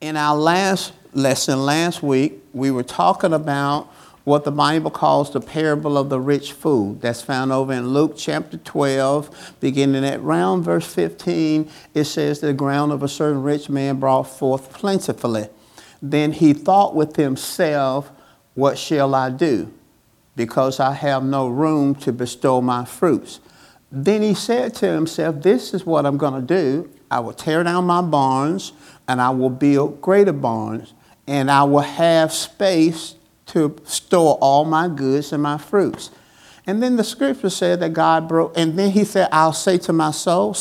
In our last lesson last week, we were talking about what the Bible calls the parable of the rich fool. That's found over in Luke chapter 12, beginning at around verse 15. It says, the ground of a certain rich man brought forth plentifully. Then he thought with himself, what shall I do? Because I have no room to bestow my fruits. Then he said to himself, this is what I'm going to do. I will tear down my barns, and I will build greater barns, and I will have space to store all my goods and my fruits. And then the scripture said that God broke, and then he said, I'll say to my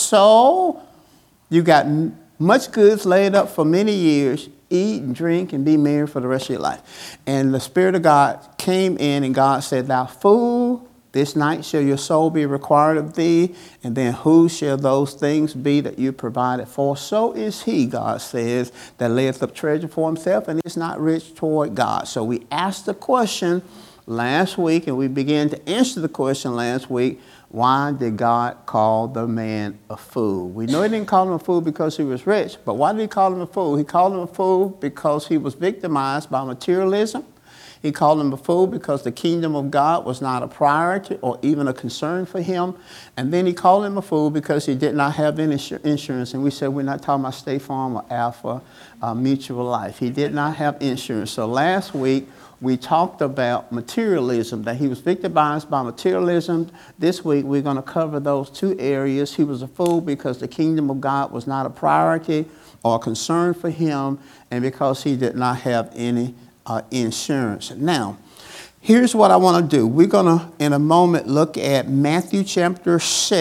soul, you got much goods laid up for many years. Eat and drink and be merry for the rest of your life. And the Spirit of God came in, and God said, thou fool, this night shall your soul be required of thee, and then who shall those things be that you provided for? So is he, God says, that layeth up treasure for himself and is not rich toward God. So we asked the question last week, and we began to answer the question last week, why did God call the man a fool? We know he didn't call him a fool because he was rich, but why did he call him a fool? He called him a fool because he was victimized by materialism. He called him a fool because the kingdom of God was not a priority or even a concern for him. And then he called him a fool because he did not have any insurance. And we said we're not talking about State Farm or Alpha Mutual Life. He did not have insurance. So last week we talked about materialism, that he was victimized by materialism. This week we're going to cover those two areas. He was a fool because the kingdom of God was not a priority or a concern for him, and because he did not have any insurance. Now, here's what I want to do. We're going to, in a moment, look at Matthew chapter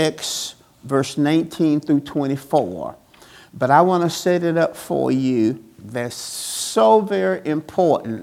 6, verse 19 through 24. But I want to set it up for you. That's so very important.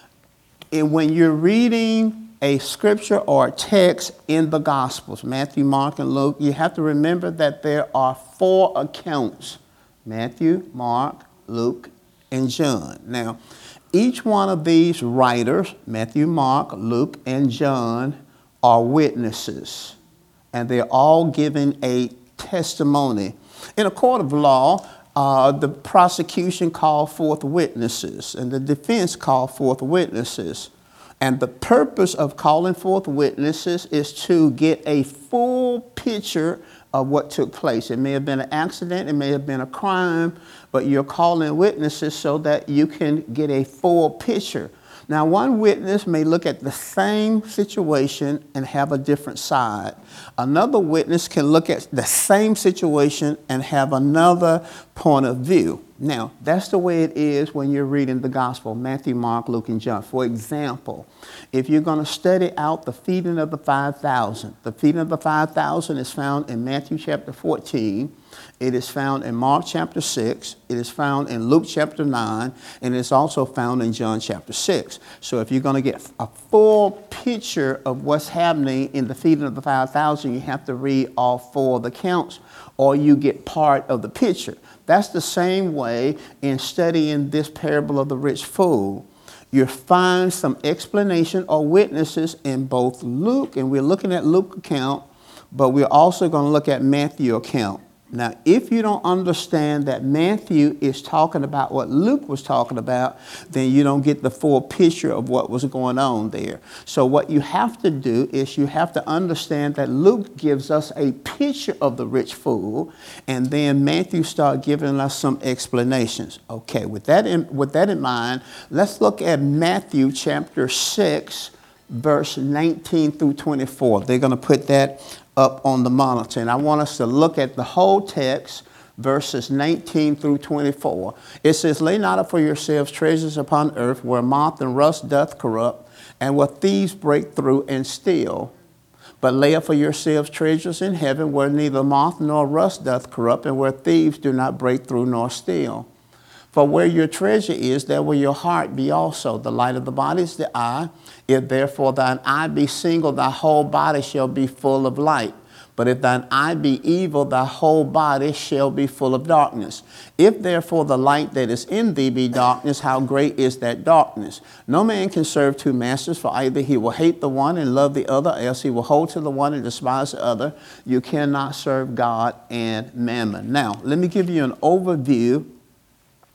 And when you're reading a scripture or a text in the Gospels, Matthew, Mark, and Luke, you have to remember that there are 4 accounts: Matthew, Mark, Luke, and John. Now, each one of these writers, Matthew, Mark, Luke, and John, are witnesses, and they're all giving a testimony. In a court of law, the prosecution called forth witnesses, and the defense called forth witnesses. And the purpose of calling forth witnesses is to get a full picture of what took place. It may have been an accident, it may have been a crime, but you're calling witnesses so that you can get a full picture. Now, one witness may look at the same situation and have a different side. Another witness can look at the same situation and have another point of view. Now, that's the way it is when you're reading the gospel, Matthew, Mark, Luke, and John. For example, if you're going to study out the feeding of the 5,000, the feeding of the 5,000 is found in Matthew chapter 14. It is found in Mark chapter 6. It is found in Luke chapter 9. And it's also found in John chapter 6. So if you're going to get a full picture of what's happening in the feeding of the 5,000, you have to read all 4 of the accounts, or you get part of the picture. That's the same way in studying this parable of the rich fool. You find some explanation or witnesses in both Luke, and we're looking at Luke account, but we're also going to look at Matthew account. Now, if you don't understand that Matthew is talking about what Luke was talking about, then you don't get the full picture of what was going on there. So what you have to do is you have to understand that Luke gives us a picture of the rich fool, and then Matthew starts giving us some explanations. Okay, with that in mind, let's look at Matthew chapter 6, verse 19 through 24. They're going to put that up on the monitor, and I want us to look at the whole text, verses 19 through 24. It says, lay not up for yourselves treasures upon earth, where moth and rust doth corrupt, and where thieves break through and steal. But lay up for yourselves treasures in heaven, where neither moth nor rust doth corrupt, and where thieves do not break through nor steal. For where your treasure is, there will your heart be also. The light of the body is the eye. If therefore thine eye be single, thy whole body shall be full of light. But if thine eye be evil, thy whole body shall be full of darkness. If therefore the light that is in thee be darkness, how great is that darkness? No man can serve 2 masters, for either he will hate the one and love the other, else he will hold to the one and despise the other. You cannot serve God and mammon. Now, let me give you an overview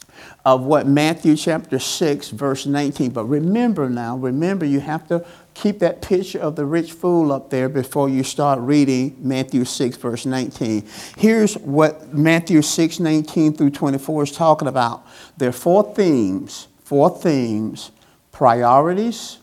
of what Matthew chapter 6, verse 19. But remember you have to keep that picture of the rich fool up there before you start reading Matthew 6, verse 19. Here's what Matthew 6, 19 through 24 is talking about. There are four themes, priorities,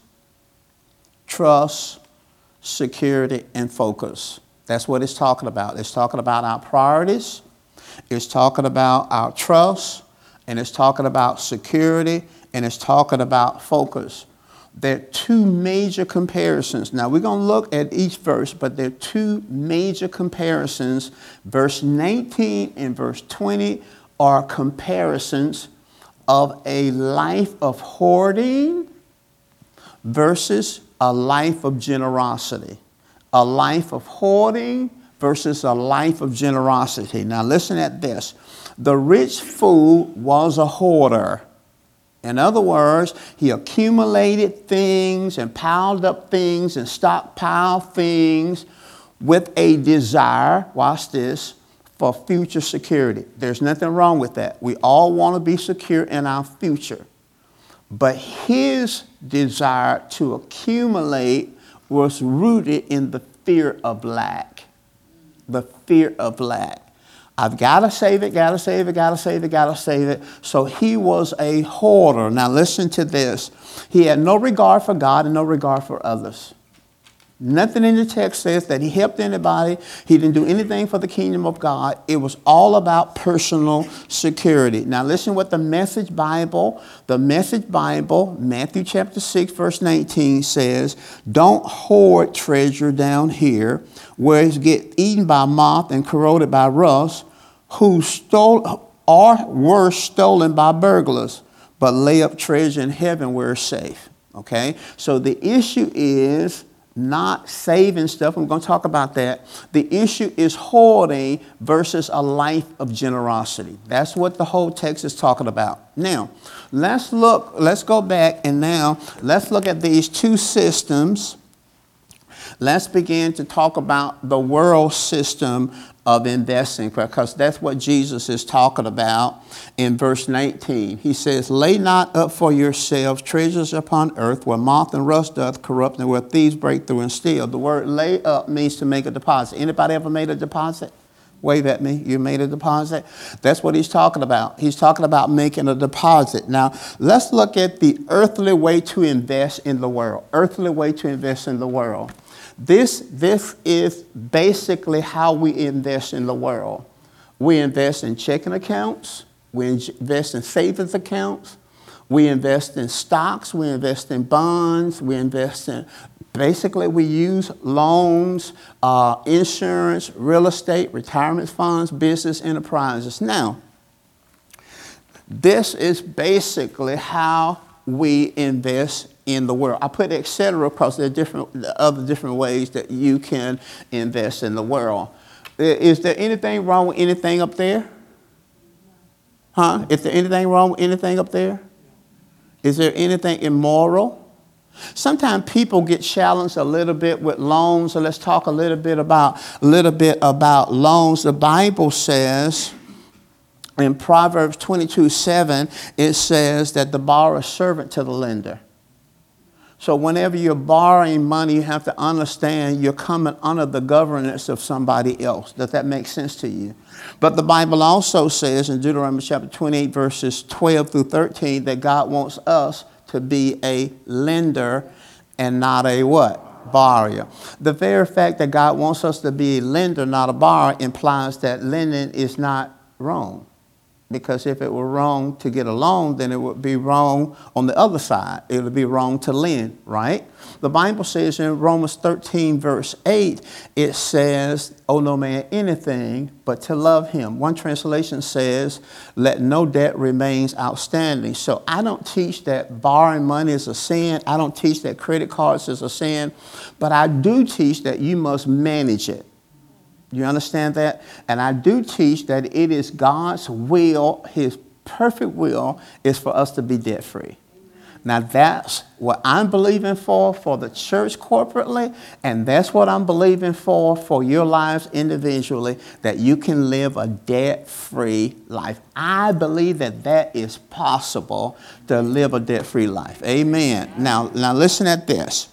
trust, security, and focus. That's what it's talking about. It's talking about our priorities. It's talking about our trust. And it's talking about security. And it's talking about focus. There are two major comparisons. Now, we're going to look at each verse, but there are two major comparisons. Verse 19 and verse 20 are comparisons of a life of hoarding versus a life of generosity. A life of hoarding versus a life of generosity. Now listen at this. The rich fool was a hoarder. In other words, he accumulated things and piled up things and stockpiled things with a desire, watch this, for future security. There's nothing wrong with that. We all want to be secure in our future. But his desire to accumulate was rooted in the fear of lack. The fear of lack. I've got to save it, got to save it, got to save it, got to save it. So he was a hoarder. Now listen to this. He had no regard for God and no regard for others. Nothing in the text says that he helped anybody. He didn't do anything for the kingdom of God. It was all about personal security. Now listen what the Message Bible, Matthew chapter 6, verse 19 says, don't hoard treasure down here where it gets eaten by moth and corroded by rust, who stole or were stolen by burglars, but lay up treasure in heaven where it's safe. Okay? So the issue is not saving stuff. I'm going to talk about that. The issue is hoarding versus a life of generosity. That's what the whole text is talking about. Now, let's go back and now let's look at these two systems. Let's begin to talk about the world system of investing, because that's what Jesus is talking about in verse 19. He says, lay not up for yourselves treasures upon earth where moth and rust doth corrupt and where thieves break through and steal. The word lay up means to make a deposit. Anybody ever made a deposit? Wave at me. You made a deposit? That's what he's talking about. He's talking about making a deposit. Now, let's look at the earthly way to invest in the world. Earthly way to invest in the world. This is basically how we invest in the world. We invest in checking accounts. We invest in savings accounts. We invest in stocks. We invest in bonds. We invest in, basically we use loans, insurance, real estate, retirement funds, business enterprises. Now, this is basically how we invest in the world. I put etc. because there are other different ways that you can invest in the world. Is there anything wrong with anything up there? Huh? Is there anything wrong with anything up there? Is there anything immoral? Sometimes people get challenged a little bit with loans, so let's talk a little bit about loans. The Bible says in Proverbs 22:7, it says that the borrower is servant to the lender. So whenever you're borrowing money, you have to understand you're coming under the governance of somebody else. Does that make sense to you? But the Bible also says in Deuteronomy chapter 28, verses 12 through 13, that God wants us to be a lender and not a what? Borrower. The very fact that God wants us to be a lender, not a borrower, implies that lending is not wrong. Because if it were wrong to get a loan, then it would be wrong on the other side. It would be wrong to lend, right? The Bible says in Romans 13, verse 8, it says, owe no man anything but to love him. One translation says, let no debt remains outstanding. So I don't teach that borrowing money is a sin. I don't teach that credit cards is a sin. But I do teach that you must manage it. You understand that? And I do teach that it is God's will, his perfect will, is for us to be debt free. Now, that's what I'm believing for the church corporately, and that's what I'm believing for your lives individually, that you can live a debt-free life. I believe that that is possible to live a debt-free life. Amen. Now listen at this.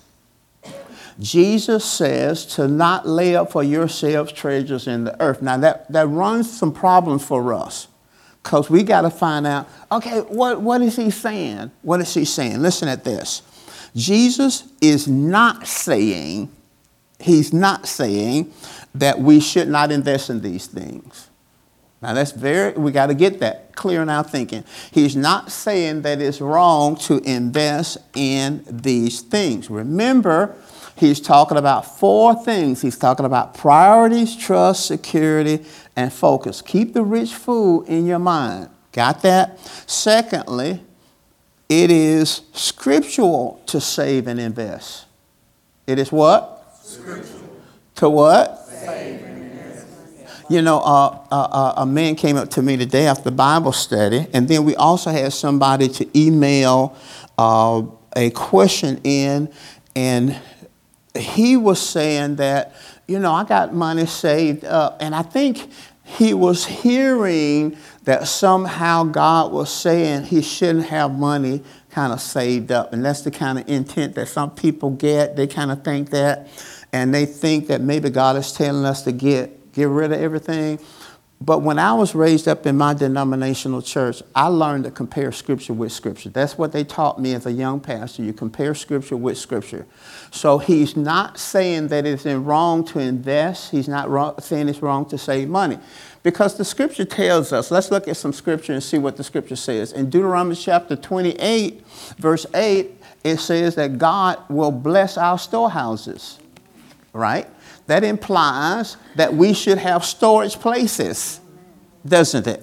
Jesus says to not lay up for yourselves treasures in the earth. Now, that runs some problems for us. Because we got to find out, okay, what is he saying? What is he saying? Listen at this. Jesus is not saying, he's not saying that we should not invest in these things. Now, we got to get that clear in our thinking. He's not saying that it's wrong to invest in these things. Remember, he's talking about 4 things. He's talking about priorities, trust, security, and focus. Keep the rich food in your mind. Got that? Secondly, it is scriptural to save and invest. It is what? Scriptural. To what? Save and invest. You know, a man came up to me today after Bible study, and then we also had somebody to email a question in, and he was saying that, you know, I got money saved up. And I think he was hearing that somehow God was saying he shouldn't have money kind of saved up. And that's the kind of intent that some people get. They kind of think that. And they think that maybe God is telling us to get rid of everything. But when I was raised up in my denominational church, I learned to compare Scripture with Scripture. That's what they taught me as a young pastor. You compare Scripture with Scripture. So he's not saying that it's wrong to invest. He's not saying it's wrong to save money. Because the Scripture tells us, let's look at some Scripture and see what the Scripture says. In Deuteronomy chapter 28, verse 8, it says that God will bless our storehouses, right? That implies that we should have storage places, doesn't it?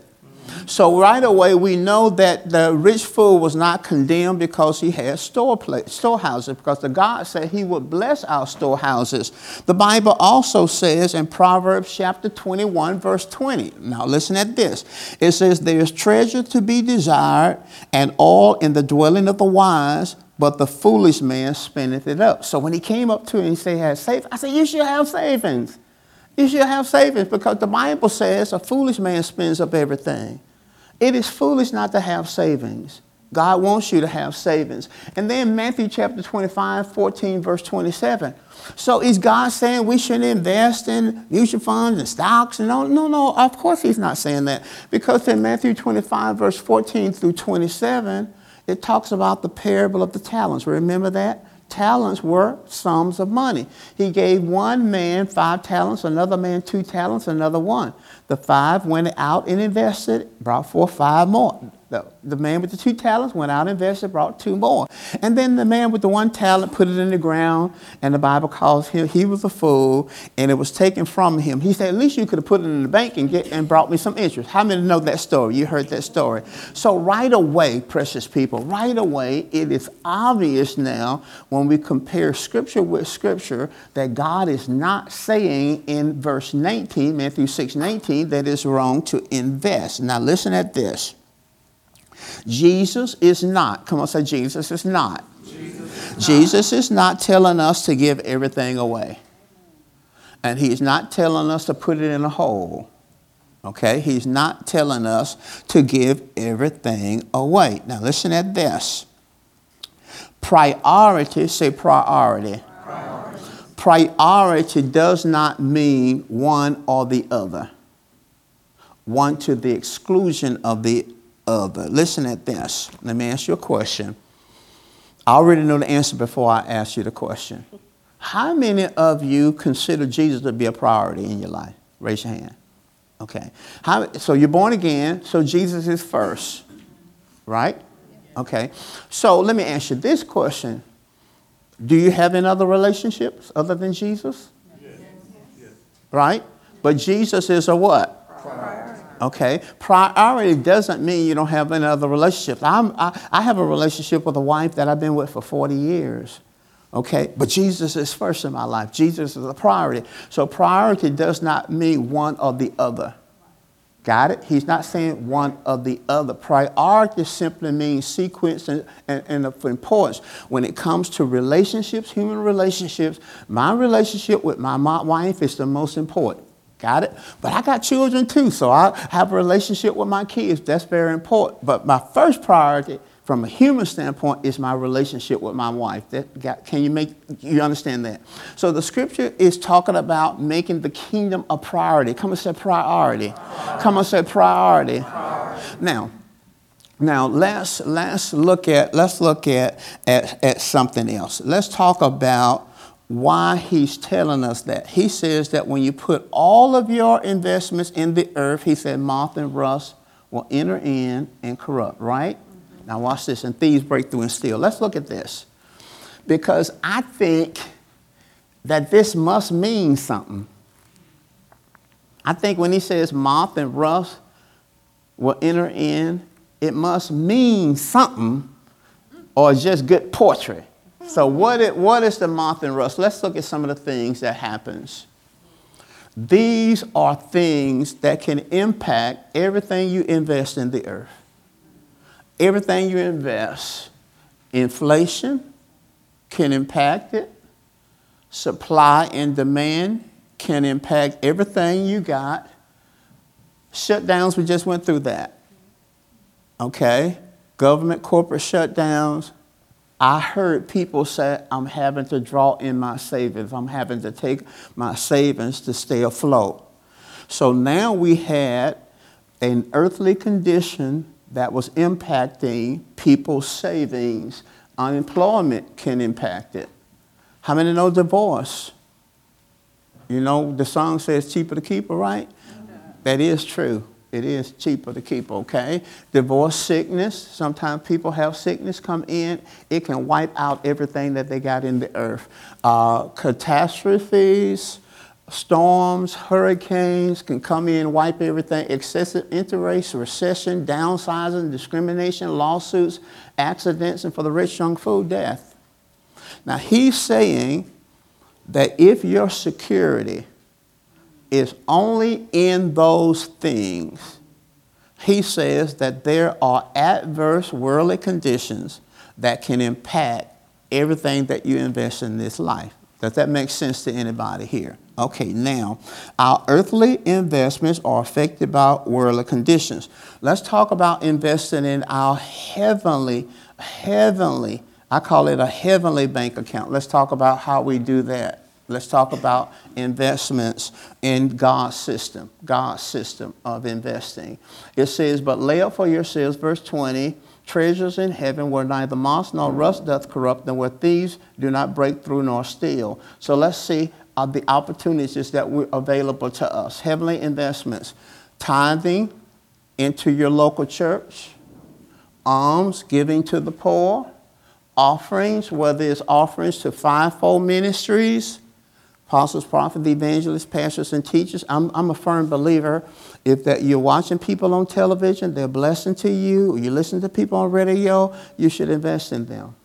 So right away, we know that the rich fool was not condemned because he had storehouses, because the God said he would bless our storehouses. The Bible also says in Proverbs chapter 21, verse 20. Now listen at this. It says, there is treasure to be desired and oil in the dwelling of the wise, but the foolish man spendeth it up. So when he came up to me and he said, "Have savings," I said, you should have savings. You should have savings, because the Bible says a foolish man spends up everything. It is foolish not to have savings. God wants you to have savings. And then Matthew chapter 25, 14, verse 27. So is God saying we shouldn't invest in mutual funds and stocks? And no, of course he's not saying that. Because in Matthew 25, verse 14 through 27, it talks about the parable of the talents. Remember that? Talents were sums of money. He gave one man 5 talents, another man 2 talents, another 1. The 5 went out and invested, brought forth 5 more. The man with the 2 talents went out and invested, brought 2 more. And then the man with the 1 talent put it in the ground, and the Bible calls him, he was a fool, and it was taken from him. He said, at least you could have put it in the bank and brought me some interest. How many know that story? You heard that story. So right away, precious people, right away, it is obvious now when we compare Scripture with Scripture that God is not saying in verse 19, Matthew 6:19, that it's wrong to invest. Now listen at this. Jesus is not, come on, say Jesus is not. Jesus is not telling us to give everything away. And he's not telling us to put it in a hole. Okay? He's not telling us to give everything away. Now listen at this. Priority, say priority. Priority does not mean one or the other. One to the exclusion of the other. Listen at this. Let me ask you a question. I already know the answer before I ask you the question. How many of you consider Jesus to be a priority in your life? Raise your hand. Okay. So you're born again, so Jesus is first, right? Okay. So let me ask you this question. Do you have any other relationships other than Jesus? Yes. Right? But Jesus is a what? Priority. Okay, priority doesn't mean you don't have any other relationships. I have a relationship with a wife that I've been with for 40 years. Okay, but Jesus is first in my life. Jesus is a priority. So priority does not mean one or the other. Got it? He's not saying one or the other. Priority simply means sequence and of importance. When it comes to relationships, human relationships, my relationship with my wife is the most important. Got it? But I got children too, so I have a relationship with my kids. That's very important. But my first priority from a human standpoint is my relationship with my wife. Can you understand that? So the scripture is talking about making the kingdom a priority. Come and say priority. Come and say priority. Now let's look at something else. Let's talk about why he's telling us that. He says that when you put all of your investments in the earth, he said moth and rust will enter in and corrupt, right? Now watch this, and thieves break through and steal. Let's look at this, because I think that this must mean something. I think when he says moth and rust will enter in, it must mean something, or just good poetry. So what is the moth and rust? Let's look at some of the things that happens. These are things that can impact everything you invest in the earth. Everything you invest, inflation can impact it. Supply and demand can impact everything you got. Shutdowns, we just went through that. Okay? Government, corporate shutdowns. I heard people say, I'm having to draw in my savings. I'm having to take my savings to stay afloat. So now we had an earthly condition that was impacting people's savings. Unemployment can impact it. How many know divorce? You know, the song says cheaper to keep her, right? That is true. It is cheaper to keep, okay? Divorce, sickness. Sometimes people have sickness come in. It can wipe out everything that they got in the earth. Catastrophes, storms, hurricanes can come in, wipe everything. Excessive interest, recession, downsizing, discrimination, lawsuits, accidents, and for the rich, young fool, death. Now, he's saying that if your security is only in those things, he says that there are adverse worldly conditions that can impact everything that you invest in this life. Does that make sense to anybody here? Okay, now, our earthly investments are affected by worldly conditions. Let's talk about investing in our heavenly, I call it a heavenly bank account. Let's talk about how we do that. Let's talk about investments in God's system of investing. It says, but lay up for yourselves, verse 20, treasures in heaven where neither moth nor rust doth corrupt, and where thieves do not break through nor steal. So let's see the opportunities that were available to us. Heavenly investments, tithing into your local church, alms, giving to the poor, offerings, whether it's offerings to fivefold ministries, apostles, prophets, evangelists, pastors, and teachers. I'm a firm believer if that you're watching people on television, they're a blessing to you, or you listen to people on radio, you should invest in them.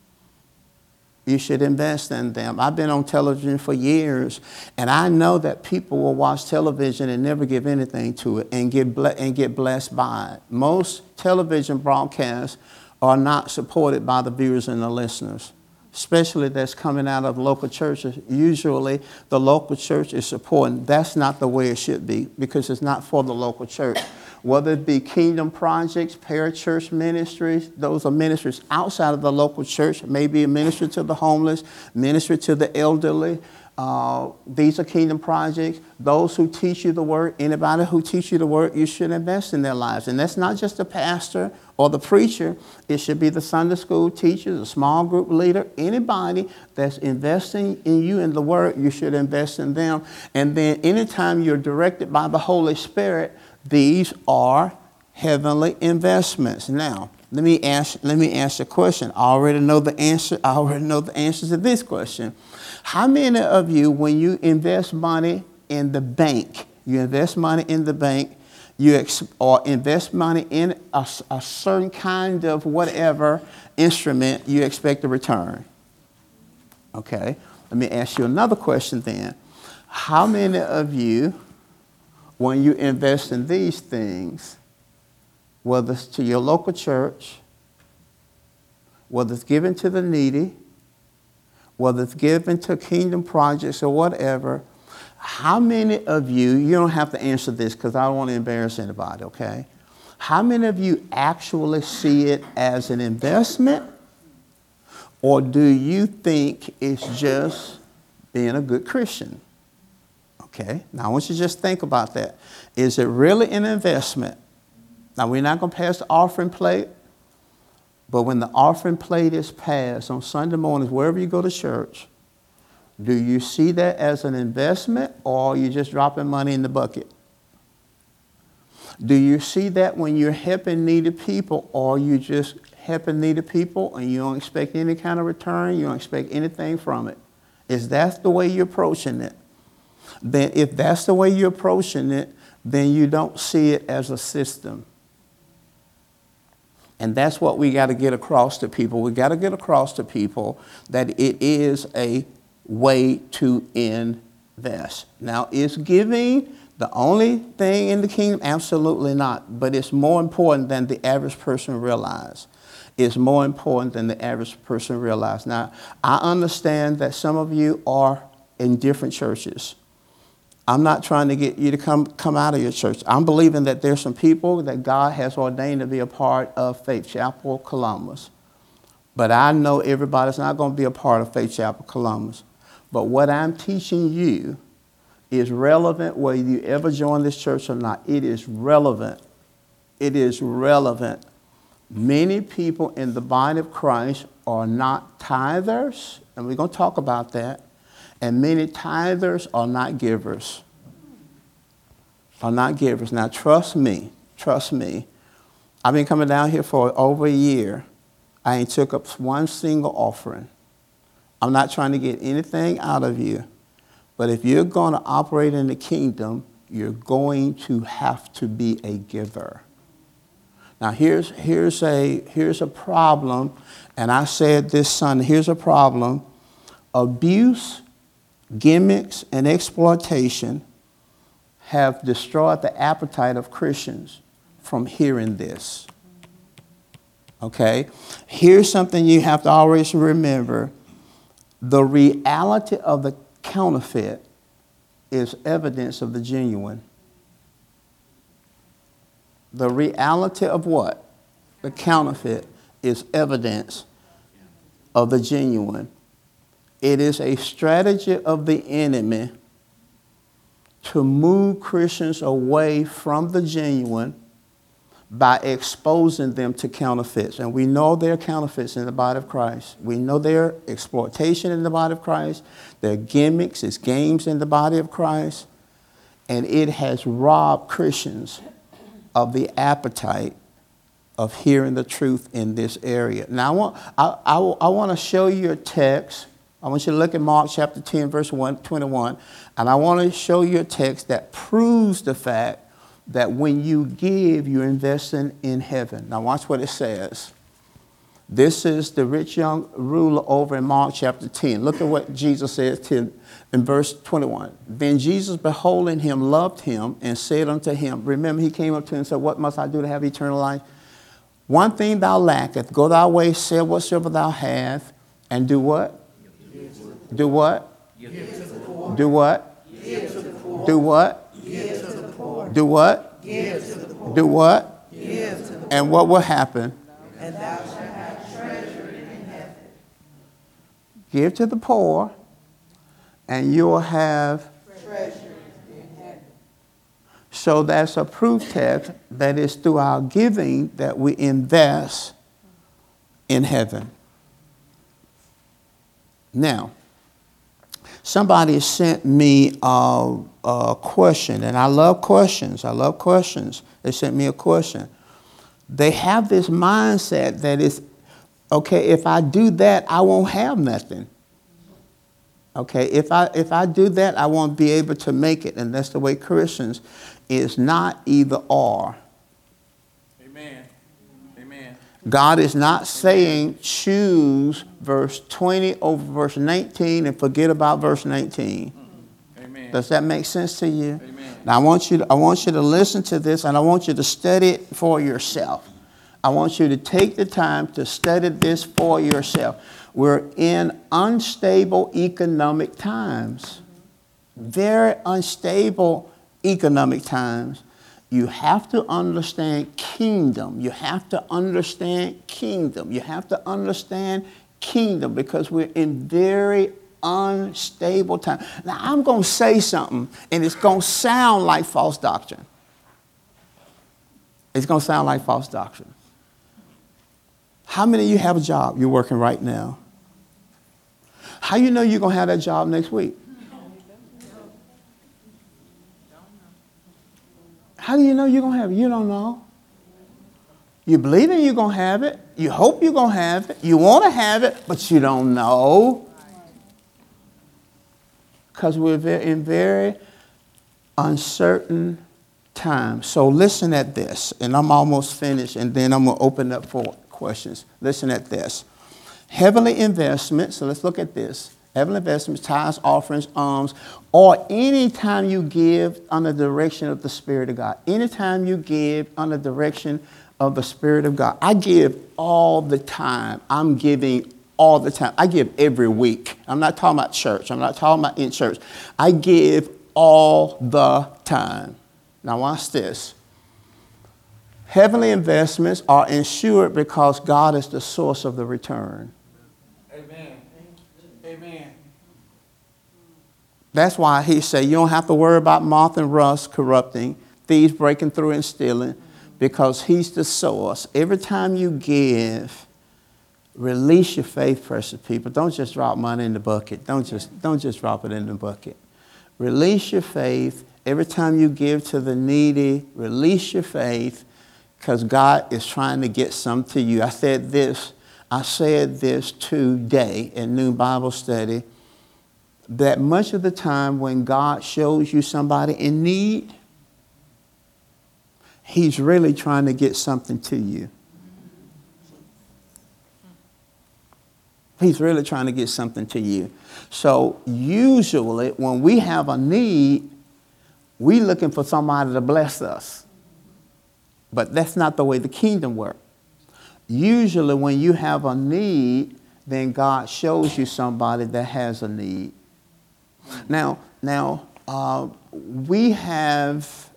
You should invest in them. I've been on television for years, and I know that people will watch television and never give anything to it and get blessed by it. Most television broadcasts are not supported by the viewers and the listeners, especially that's coming out of local churches. Usually the local church is supporting. That's not the way it should be, because it's not for the local church. Whether it be kingdom projects, parachurch ministries, those are ministries outside of the local church, maybe a ministry to the homeless, ministry to the elderly. These are kingdom projects. Those who teach you the word, anybody who teach you the word, you should invest in their lives. And that's not just the pastor or the preacher. It should be the Sunday school teacher, the small group leader, anybody that's investing in you in the word, you should invest in them. And then anytime you're directed by the Holy Spirit, these are heavenly investments. Now, let me ask a question. I already know the answer. I already know the answer to this question. How many of you, when you invest money in the bank, you invest money in the bank, or invest money in a certain kind of whatever instrument, you expect a return? Okay. Let me ask you another question then. How many of you when you invest in these things, whether it's to your local church, whether it's given to the needy, whether it's given to kingdom projects or whatever, how many of you don't have to answer this because I don't want to embarrass anybody, okay? How many of you actually see it as an investment, or do you think it's just being a good Christian? Okay, now I want you to just think about that. Is it really an investment? Now, we're not going to pass the offering plate, but when the offering plate is passed on Sunday mornings, wherever you go to church, do you see that as an investment, or are you just dropping money in the bucket? Do you see that when you're helping needy people, or are you just helping needy people and you don't expect any kind of return, you don't expect anything from it? Is that the way you're approaching it? Then if that's the way you're approaching it, then you don't see it as a system. And that's what we got to get across to people. We got to get across to people that it is a way to invest. Now, is giving the only thing in the kingdom? Absolutely not. But it's more important than the average person realizes. It's more important than the average person realizes. Now, I understand that some of you are in different churches. I'm not trying to get you to come out of your church. I'm believing that there's some people that God has ordained to be a part of Faith Chapel Columbus. But I know everybody's not going to be a part of Faith Chapel Columbus. But what I'm teaching you is relevant whether you ever join this church or not. It is relevant. It is relevant. Many people in the body of Christ are not tithers, and we're going to talk about that. And many tithers are not givers. Are not givers. Now, trust me. I've been coming down here for over a year. I ain't took up one single offering. I'm not trying to get anything out of you. But if you're going to operate in the kingdom, you're going to have to be a giver. Now, here's a problem, and I said this Sunday, here's a problem. Abuse, gimmicks, and exploitation have destroyed the appetite of Christians from hearing this. Okay? Here's something you have to always remember. The reality of the counterfeit is evidence of the genuine. The reality of what? The counterfeit is evidence of the genuine. It is a strategy of the enemy to move Christians away from the genuine by exposing them to counterfeits. And we know there are counterfeits in the body of Christ. We know there are exploitation in the body of Christ. There are gimmicks, it's games in the body of Christ. And it has robbed Christians of the appetite of hearing the truth in this area. Now, I want to show you a text. I want you to look at Mark chapter 10, verse 21. And I want to show you a text that proves the fact that when you give, you're investing in heaven. Now, watch what it says. This is the rich young ruler over in Mark chapter 10. Look at what Jesus says in verse 21. Then Jesus, beholding him, loved him and said unto him, remember, he came up to him and said, what must I do to have eternal life? One thing thou lackest, go thy way, sell whatsoever thou hast, and do what? Do what? Do what? Do what? Do what? Do what? And what will happen? And thou shalt have treasure in heaven. Give to the poor, and you will have Treasure in heaven. So that's a proof text that is through our giving that we invest in heaven. Now, somebody sent me a question, and I love questions. They sent me a question. They have this mindset that is, okay, if I do that, I won't have nothing. Okay, if I do that, I won't be able to make it. And that's the way Christians is not either or. Amen. Amen. God is not saying choose verse 20 over verse 19 and forget about verse 19. Amen. Amen. Does that make sense to you? Amen. Now, I want you to listen to this, and I want you to study it for yourself. I want you to take the time to study this for yourself. We're in unstable economic times. Very unstable economic times. You have to understand kingdom. You have to understand kingdom. You have to understand kingdom because we're in very unstable times. Now, I'm going to say something, and it's going to sound like false doctrine. It's going to sound like false doctrine. How many of you have a job you're working right now? How you know you're going to have that job next week? How do you know you're going to have it? You don't know. You believe in you're going to have it. You hope you're going to have it. You want to have it, but you don't know. Because we're in very uncertain times. So listen at this, and I'm almost finished, and then I'm going to open up for questions. Listen at this. Heavenly investments, so let's look at this. Heavenly investments, tithes, offerings, alms, or any time you give under the direction of the Spirit of God. Anytime you give under the direction of the Spirit of God. I give all the time. I'm giving all the time. I give every week. I'm not talking about church. I'm not talking about in church. I give all the time. Now watch this. Heavenly investments are insured because God is the source of the return. Amen. Amen. That's why he said you don't have to worry about moth and rust corrupting, thieves breaking through and stealing, because he's the source. Every time you give, release your faith, precious people. Don't just drop money in the bucket. Don't just drop it in the bucket. Release your faith. Every time you give to the needy, release your faith, because God is trying to get some to you. I said this today in Noon Bible Study, that much of the time when God shows you somebody in need, he's really trying to get something to you. He's really trying to get something to you. So usually when we have a need, we're looking for somebody to bless us. But that's not the way the kingdom works. Usually when you have a need, then God shows you somebody that has a need. Now, we have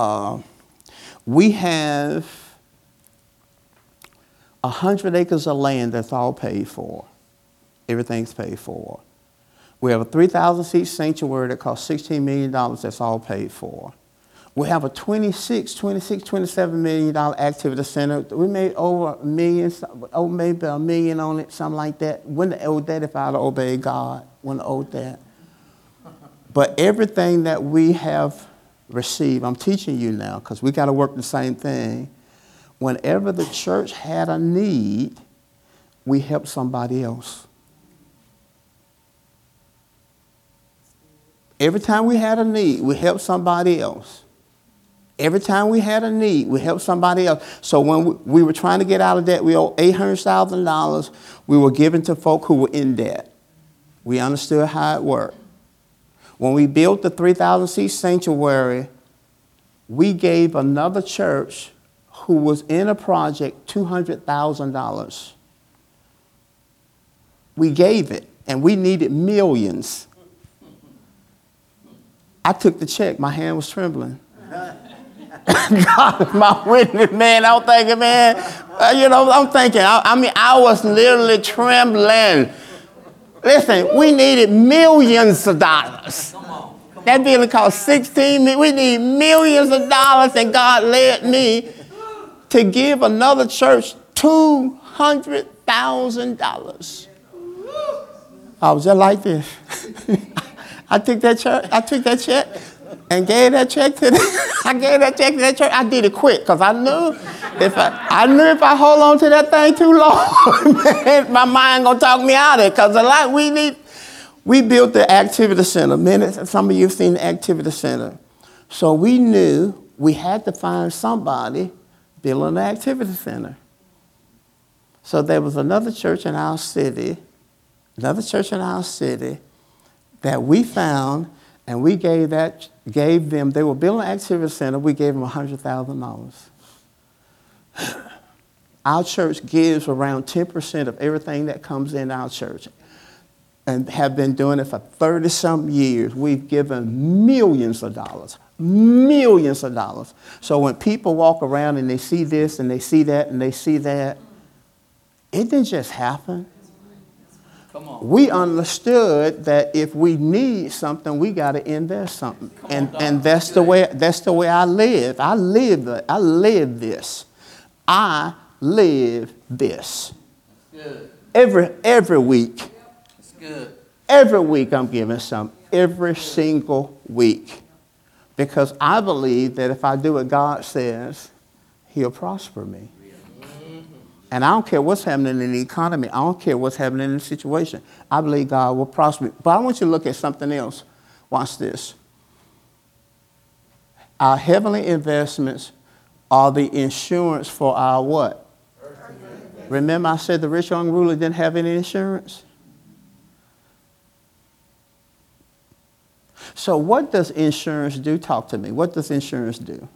100 acres of land that's all paid for. Everything's paid for. We have a 3,000-seat sanctuary that costs $16 million. That's all paid for. We have a $27 million activity center. We made over $1 million, maybe $1 million on it, something like that. Wouldn't have owed that if I'd obeyed God. Wouldn't have owed that. But everything that we have received, I'm teaching you now because we got to work the same thing. Whenever the church had a need, we helped somebody else. Every time we had a need, we helped somebody else. Every time we had a need, we helped somebody else. So when we were trying to get out of debt, we owed $800,000. We were giving to folk who were in debt. We understood how it worked. When we built the 3,000-seat sanctuary, we gave another church who was in a project $200,000. We gave it, and we needed millions. I took the check. My hand was trembling. God is my witness, man. I'm thinking, man, I was literally trembling. Listen, we needed millions of dollars. That building cost $16 million. We need millions of dollars, and God led me to give another church $200,000. I was just like this. I took that check and gave that check to that church. I did it quick because I knew if I hold on to that thing too long, man, my mind gonna talk me out of it. Because we built the activity center. Some of you have seen the activity center. So we knew we had to find somebody building the activity center. So there was another church in our city that we found, And we gave them, they were building an activity center, we gave them $100,000. Our church gives around 10% of everything that comes in our church and have been doing it for 30-some years. We've given millions of dollars. Millions of dollars. So when people walk around and they see this and they see that and they see that, it didn't just happen. Come on. We understood that if we need something, we got to invest something. And that's the way I live. I live this. I live this. Good. Every week. It's good. Every week I'm giving something. Every single week. Because I believe that if I do what God says, he'll prosper me. And I don't care what's happening in the economy. I don't care what's happening in the situation. I believe God will prosper me. But I want you to look at something else. Watch this. Our heavenly investments are the insurance for our what? Remember I said the rich young ruler didn't have any insurance? So what does insurance do? Talk to me. What does insurance do?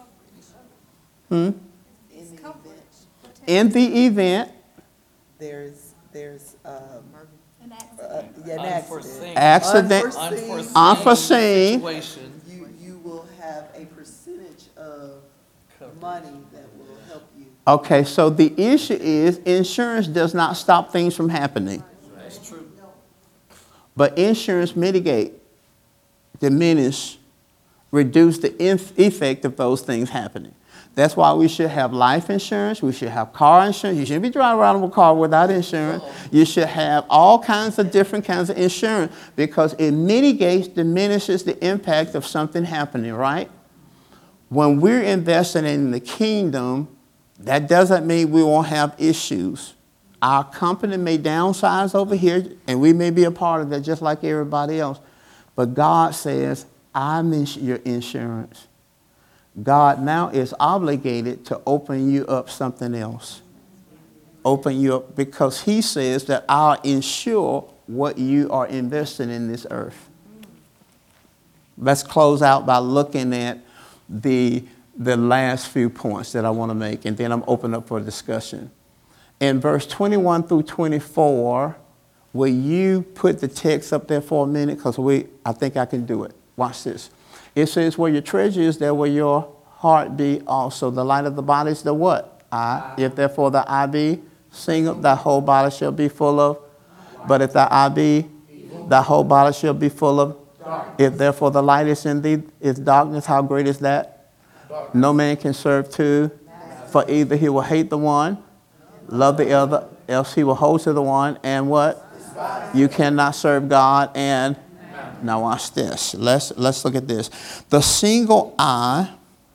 In the event There's An accident. accident, unforeseen, Situation. you will have a percentage of money that will help you. okay, so the issue is insurance does not stop things from happening. That's true. But insurance diminish, reduce the effect of those things happening. That's why we should have life insurance. We should have car insurance. You shouldn't be driving around with a car without insurance. You should have all kinds of different kinds of insurance because it diminishes the impact of something happening, right? When we're investing in the kingdom, that doesn't mean we won't have issues. Our company may downsize over here, and we may be a part of that just like everybody else. But God says, I'm your insurance. God now is obligated to open you up something else. Open you up because he says that I'll insure what you are investing in this earth. Let's close out by looking at the last few points that I want to make, and then I'm open up for discussion. In verse 21 through 24, will you put the text up there for a minute? Because I think I can do it. Watch this. It says, where your treasure is, there will your heart be also. The light of the body is the what? Eye. If therefore the eye be single, thy whole body shall be full of. But if the eye be, thy whole body shall be full of. If therefore the light is in thee, is darkness, how great is that? No man can serve two. For either he will hate the one, love the other, else he will hold to the one, and what? You cannot serve God and... Now watch this. Let's look at this. The single eye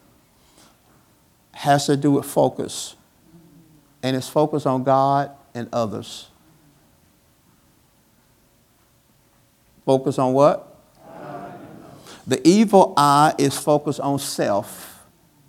has to do with focus. And it's focused on God and others. Focus on what? The evil eye is focused on self.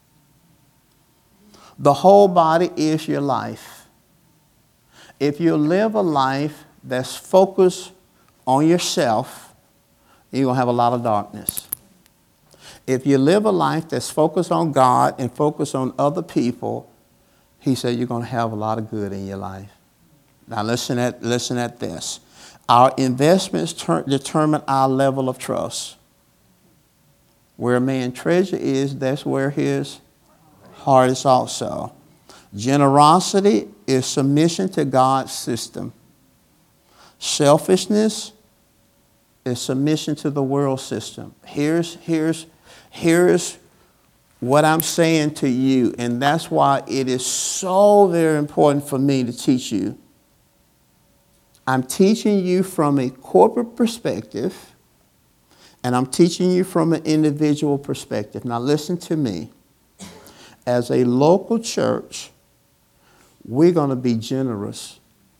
The whole body is your life. If you live a life that's focused on yourself, you're going to have a lot of darkness. If you live a life that's focused on God and focused on other people, he said you're going to have a lot of good in your life. Now listen at this. Our investments determine our level of trust. Where a man's treasure is, that's where his heart is also. Generosity is submission to God's system. Selfishness is submission to the world system. Here's what I'm saying to you, and that's why it is so very important for me to teach you. I'm teaching you from a corporate perspective, and I'm teaching you from an individual perspective. Now listen to me. As a local church, we're going to be generous.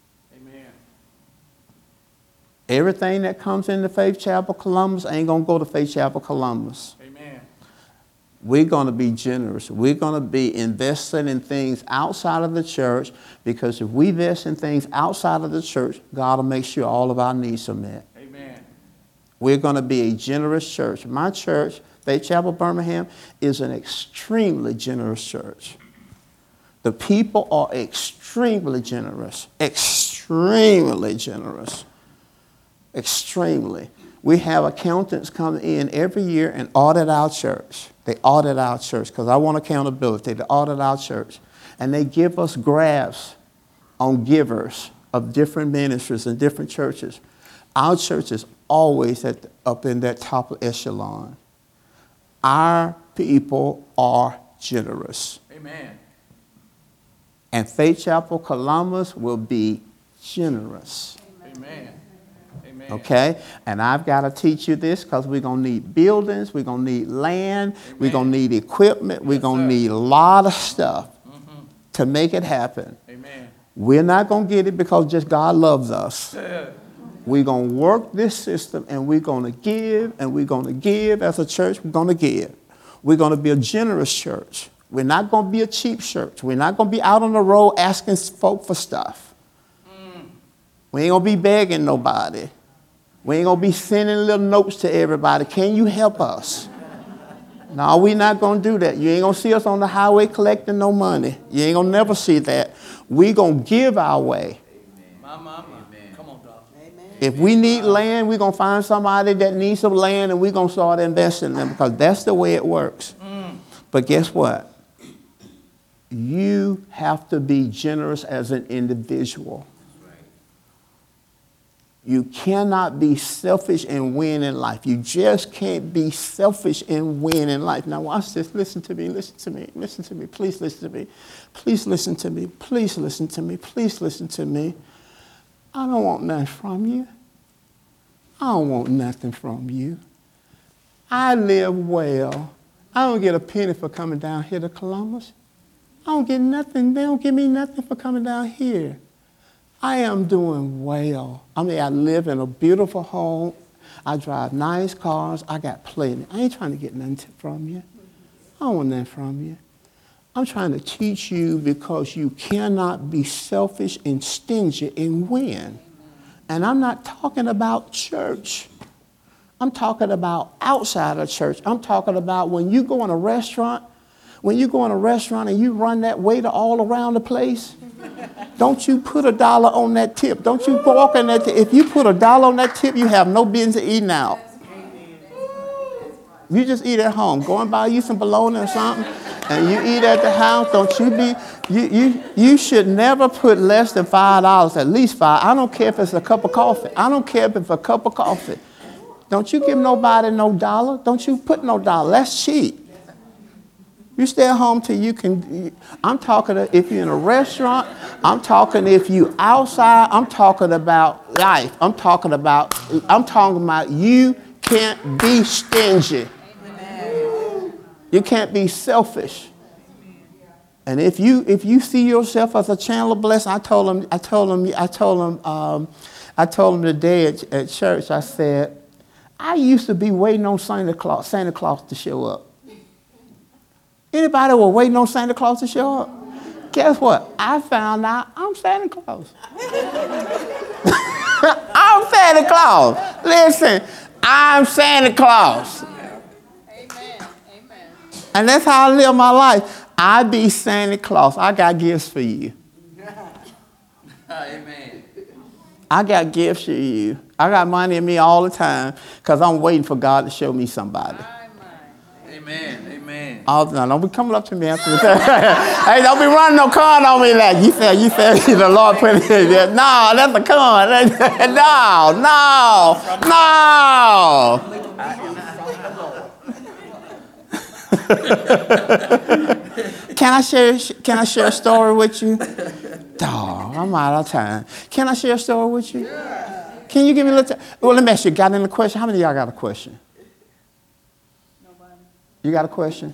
Everything that comes into Faith Chapel Columbus ain't going to go to Faith Chapel Columbus. Amen. We're going to be generous. We're going to be investing in things outside of the church because if we invest in things outside of the church, God will make sure all of our needs are met. Amen. We're going to be a generous church. My church, Faith Chapel Birmingham, is an extremely generous church. The people are extremely generous. Extremely generous. Extremely. We have accountants come in every year and audit our church. They audit our church because I want accountability. They audit our church. And they give us graphs on givers of different ministries and different churches. Our church is always up in that top echelon. Our people are generous. Amen. And Faith Chapel Columbus will be generous. Amen. Amen. Okay? And I've got to teach you this because we're going to need buildings, we're going to need land, we're going to need equipment, we're going to need a lot of stuff to make it happen. Amen. We're not going to get it because just God loves us. We're going to work this system and we're going to give and we're going to give as a church. We're going to give. We're going to be a generous church. We're not going to be a cheap church. We're not going to be out on the road asking folk for stuff. We ain't going to be begging nobody. We ain't going to be sending little notes to everybody. Can you help us? No, we're not going to do that. You ain't going to see us on the highway collecting no money. You ain't going to never see that. We're going to give our way. Amen. Come on, Doc. If we need land, we're going to find somebody that needs some land and we're going to start investing in them because that's the way it works. But guess what? You have to be generous as an individual. You cannot be selfish and win in life. You just can't be selfish and win in life. Now watch this. Listen to me. Listen to me. Listen to me. Please listen to me. Please listen to me. Please listen to me. Please listen to me. I don't want nothing from you. I don't want nothing from you. I live well. I don't get a penny for coming down here to Columbus. I don't get nothing. They don't give me nothing for coming down here. I am doing well. I mean, I live in a beautiful home. I drive nice cars. I got plenty. I ain't trying to get nothing from you. I don't want nothing from you. I'm trying to teach you because you cannot be selfish and stingy and win. And I'm not talking about church. I'm talking about outside of church. I'm talking about when you go in a restaurant, and you run that waiter all around the place, don't you put $1 on that tip. Don't you walk in that tip. If you put $1 on that tip, you have no business eating out. You just eat at home. Go and buy you some bologna or something, and you eat at the house. Don't you be, you should never put less than $5, at least $5. I don't care if it's a cup of coffee. I don't care if it's a cup of coffee. Don't you give nobody no dollar. Don't you put no dollar. That's cheap. You stay at home till you can. I'm talking if you're in a restaurant. I'm talking if you outside. I'm talking about life. I'm talking about you can't be stingy. You can't be selfish. And if you see yourself as a channel of blessing, I told him today at church. I said, I used to be waiting on Santa Claus to show up. Anybody was waiting on Santa Claus to show up? Guess what? I found out I'm Santa Claus. I'm Santa Claus. Listen, I'm Santa Claus. Amen. And that's how I live my life. I be Santa Claus. I got gifts for you. Amen. I got gifts for you. I got money in me all the time because I'm waiting for God to show me somebody. Amen. Amen. All the time. Don't be coming up to me after this. Hey, don't be running no con on me like you said the Lord put it in there. No, that's a con. No. Can I share a story with you? Dog, I'm out of time. Can I share a story with you? Can you give me a little time? Well, let me ask you, got any question? How many of y'all got a question? You got a question?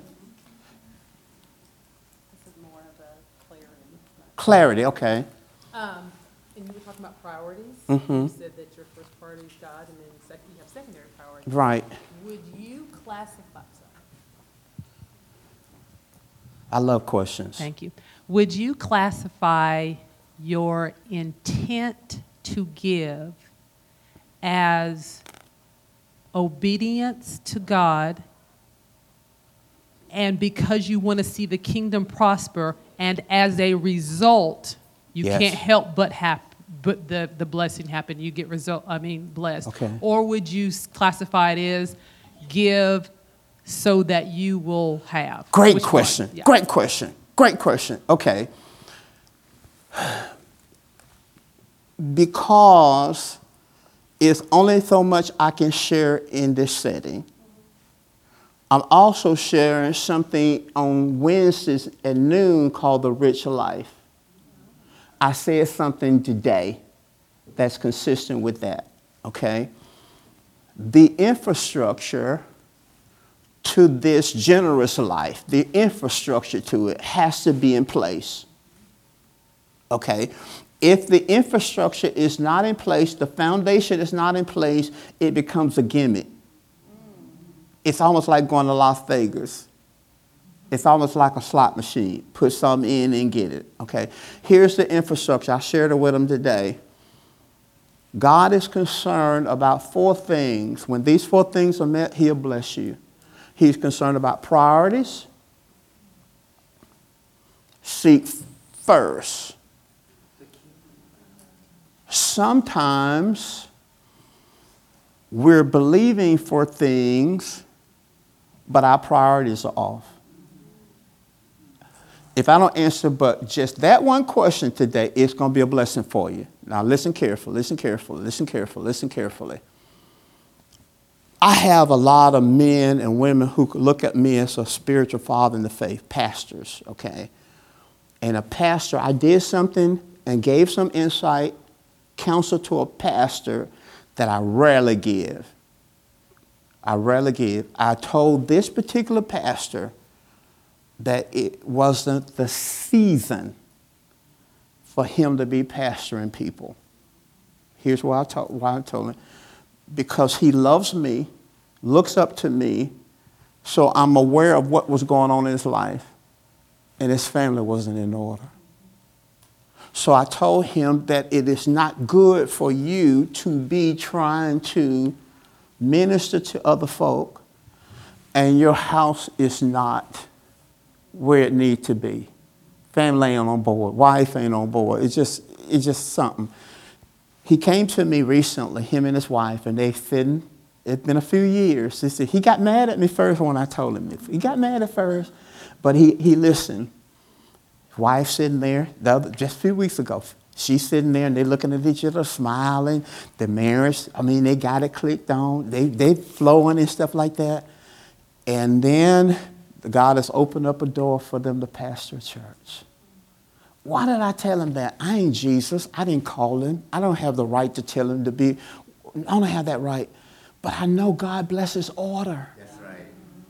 This is more of a clarity. Clarity, okay. And you were talking about priorities. Mm-hmm. You said that your first priority is God, and then you have secondary priorities. Right. Would you classify? I love questions. Thank you. Would you classify your intent to give as obedience to God, and because you want to see the kingdom prosper, and as a result, you Yes. can't help but the blessing happen. You get blessed. Okay. Or would you classify it as give so that you will have? Great Which one? question. Yeah. Great question. Great question. Okay. Because it's only so much I can share in this setting. I'm also sharing something on Wednesdays at noon called The Rich Life. I said something today that's consistent with that, okay? The infrastructure to this generous life, the infrastructure to it has to be in place, okay? If the infrastructure is not in place, the foundation is not in place, it becomes a gimmick. It's almost like going to Las Vegas. It's almost like a slot machine. Put something in and get it, okay? Here's the infrastructure. I shared it with them today. God is concerned about 4 things. When these 4 things are met, he'll bless you. He's concerned about priorities. Seek first. Sometimes we're believing for things, but our priorities are off. If I don't answer but just that one question today, it's going to be a blessing for you. Now listen carefully, listen carefully, listen carefully, listen carefully. I have a lot of men and women who look at me as a spiritual father in the faith, pastors, okay? And a pastor, I did something and gave some insight, counsel to a pastor that I rarely give. I told this particular pastor that it wasn't the season for him to be pastoring people. Here's why I told him. Because he loves me, looks up to me, so I'm aware of what was going on in his life, and his family wasn't in order. So I told him that it is not good for you to be trying to minister to other folk, and your house is not where it needs to be. Family ain't on board. Wife ain't on board. It's just something. He came to me recently, him and his wife, and they said, it's been a few years. He said, he got mad at me first when I told him this. He got mad at first, but he listened. His wife sitting there, just a few weeks ago. She's sitting there, and they're looking at each other, smiling. The marriage, they got it clicked on. They flowing and stuff like that. And then God has opened up a door for them to pastor a church. Why did I tell him that? I ain't Jesus. I didn't call him. I don't have the right to tell him to be. I don't have that right. But I know God blesses order. That's right.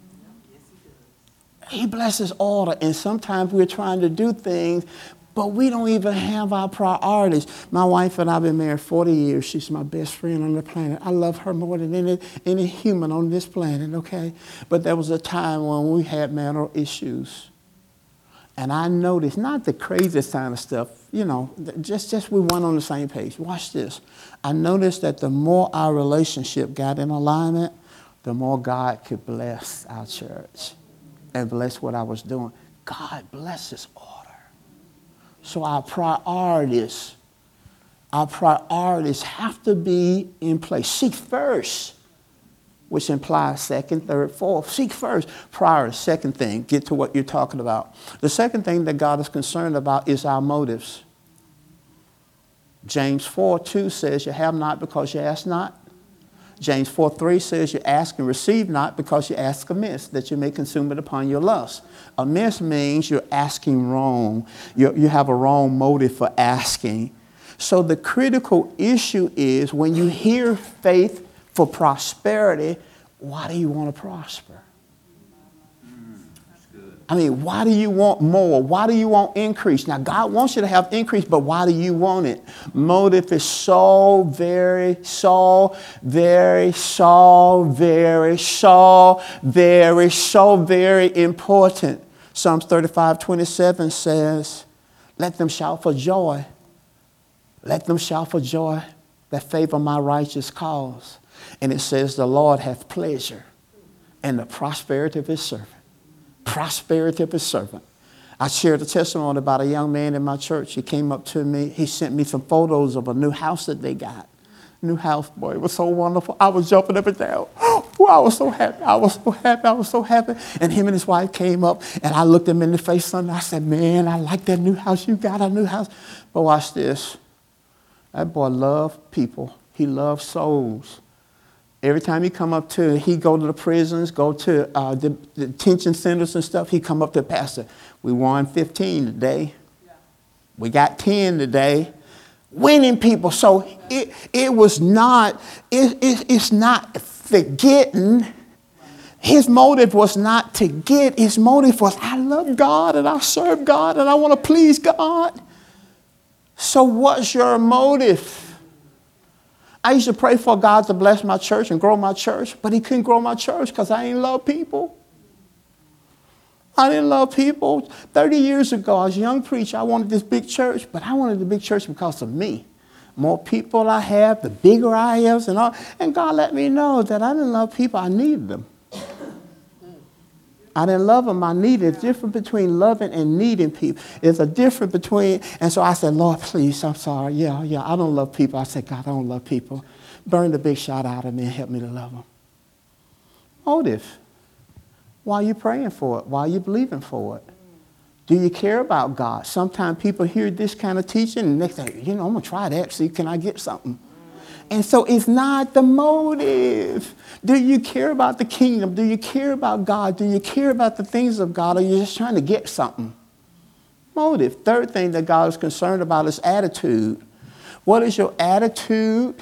He blesses order. And sometimes we're trying to do things, but we don't even have our priorities. My wife and I have been married 40 years. She's my best friend on the planet. I love her more than any human on this planet, okay? But there was a time when we had marital issues. And I noticed, not the craziest kind of stuff, just we weren't on the same page. Watch this. I noticed that the more our relationship got in alignment, the more God could bless our church and bless what I was doing. God blesses order. So our priorities have to be in place. Seek first, which implies second, third, fourth. Seek first. Priority, second thing. Get to what you're talking about. The second thing that God is concerned about is our motives. James 4:2 says, you have not because you ask not. James 4:3 says, you ask and receive not because you ask amiss, that you may consume it upon your lust. Amiss means you're asking wrong. You have a wrong motive for asking. So the critical issue is when you hear faith for prosperity, why do you want to prosper? Why do you want more? Why do you want increase? Now, God wants you to have increase, but why do you want it? Motive is so very important. Psalms 35:27 says, let them shout for joy. Let them shout for joy that favor my righteous cause. And it says the Lord hath pleasure in the prosperity of his servant. Prosperity of his servant. I shared a testimony about a young man in my church. He came up to me. He sent me some photos of a new house that they got. New house, boy. It was so wonderful. I was jumping up and down. Ooh, I was so happy. I was so happy. I was so happy. And him and his wife came up, and I looked him in the face Sunday. I said, man, I like that new house. You got a new house. But watch this. That boy loved people. He loved souls. Every time he come up to, he go to the prisons, go to the detention centers and stuff, he come up to the pastor. We won 15 today. Yeah. We got 10 today. Winning people. So it was not, it's not forgetting. His motive was not to get. His motive was, I love God and I serve God and I want to please God. So what's your motive? I used to pray for God to bless my church and grow my church, but he couldn't grow my church because I didn't love people. I didn't love people. 30 years ago, as a young preacher, I wanted this big church, but I wanted the big church because of me. More people I have, the bigger I am, and all. And God let me know that I didn't love people, I needed them. I didn't love them, I needed. It's different between loving and needing people. It's a difference between, and so I said, Lord, please, I'm sorry. Yeah, I don't love people. I said, God, I don't love people. Burn the big shot out of me and help me to love them. Motive. Why are you praying for it? Why are you believing for it? Do you care about God? Sometimes people hear this kind of teaching and they think, I'm going to try that. See, can I get something? And so it's not the motive. Do you care about the kingdom? Do you care about God? Do you care about the things of God? Or are you just trying to get something? Motive. Third thing that God is concerned about is attitude. What is your attitude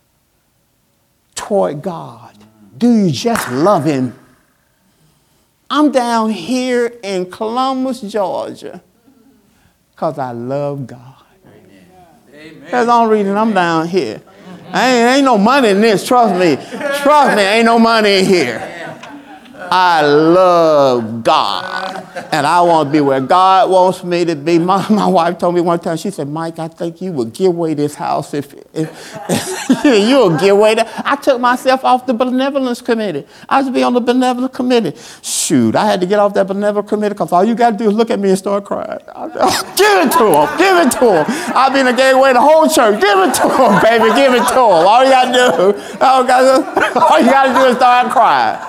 toward God? Do you just love him? I'm down here in Columbus, Georgia, because I love God. Amen. That's the only reason I'm down here. Ain't no money in this, trust me. Trust me, ain't no money in here. I love God. And I want to be where God wants me to be. My wife told me one time, she said, Mike, I think you would give away this house if you would give away that. I took myself off the benevolence committee. I used to be on the benevolence committee. Shoot, I had to get off that benevolence committee because all you got to do is look at me and start crying. Give it to him. Give it to him. I've been gave away the whole church. Give it to him, baby. Give it to him. All you got to do, all you got to do is start crying.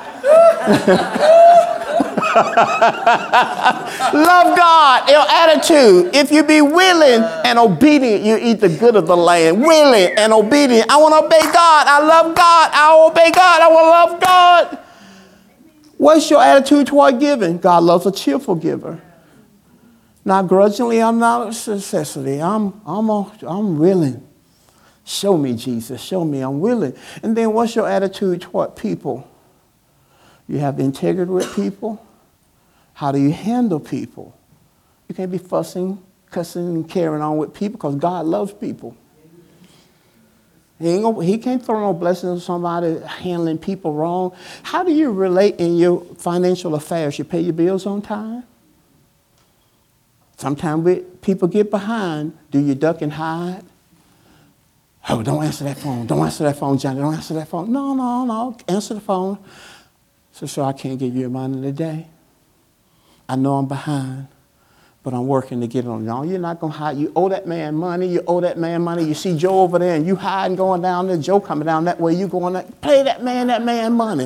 Love God, your attitude. If you be willing and obedient, you eat the good of the land. Willing and obedient. I want to obey God. I love God. I obey God. I want to love God. What's your attitude toward giving? God loves a cheerful giver. Not grudgingly, I'm not a necessity. I'm willing. Show me, Jesus. Show me I'm willing. And then what's your attitude toward people? You have integrity with people. How do you handle people? You can't be fussing, cussing, and carrying on with people because God loves people. He can't throw no blessings on somebody handling people wrong. How do you relate in your financial affairs? You pay your bills on time? Sometimes people get behind. Do you duck and hide? Oh, don't answer that phone. Don't answer that phone, Johnny. Don't answer that phone. No. Answer the phone. So I can't give you your money today. I know I'm behind, but I'm working to get it on. No, you're not going to hide. You owe that man money. You owe that man money. You see Joe over there, and you hiding going down there. Joe coming down that way. You going that. Pay that man money.